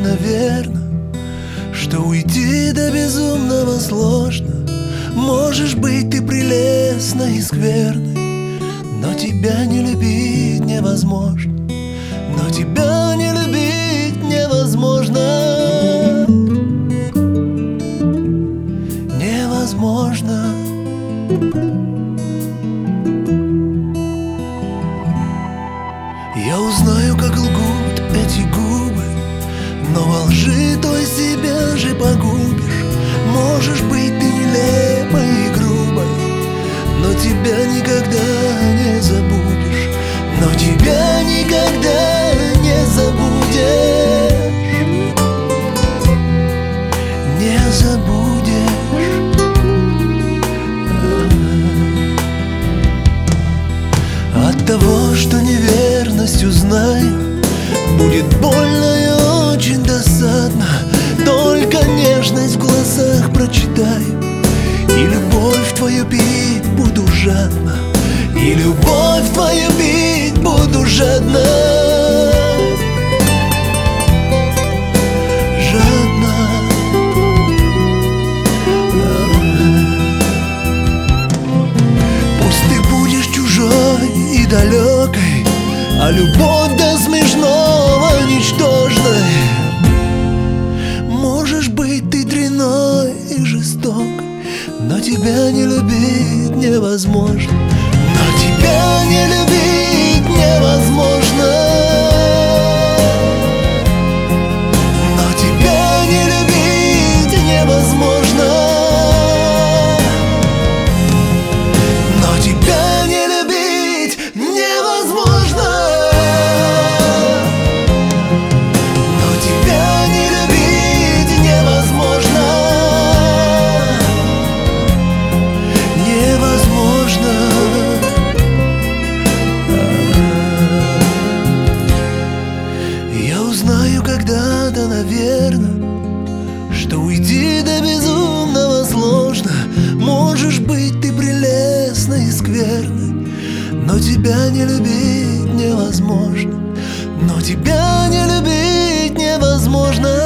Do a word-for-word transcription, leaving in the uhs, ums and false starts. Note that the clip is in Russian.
наверно, что уйти до безумного сложно. Можешь быть ты прелестной и скверной, но тебя не любить невозможно. Но тебя не любить невозможно. Невозможно. Я узнаю, как лгут эти губы, но во лжи той себя же погубишь. Можешь быть ты нелепой и грубой, но тебя никогда не забудешь. Но тебя никогда не забудешь. Не забудешь. От того, что неверность узнаю, будет больно и очень досадно. Только нежность в глазах прочитаю, и любовь твою пить буду жадно. И любовь твою пить буду жадно. Жадно. Пусть ты будешь чужой и далекой, а любовь до смешного ничтожной. Можешь быть ты дрянной и жестокой, но тебя не любить невозможно. Но тебя не любить невозможно. Но тебя не любить невозможно. Но тебя не любить невозможно. Но тебя не любить невозможно. Невозможно. Я узнаю когда-то, наверно, что уйти до безумного сложно. Можешь быть ты прелестной и скверной, но тебя не любить невозможно. Но тебя не любить невозможно.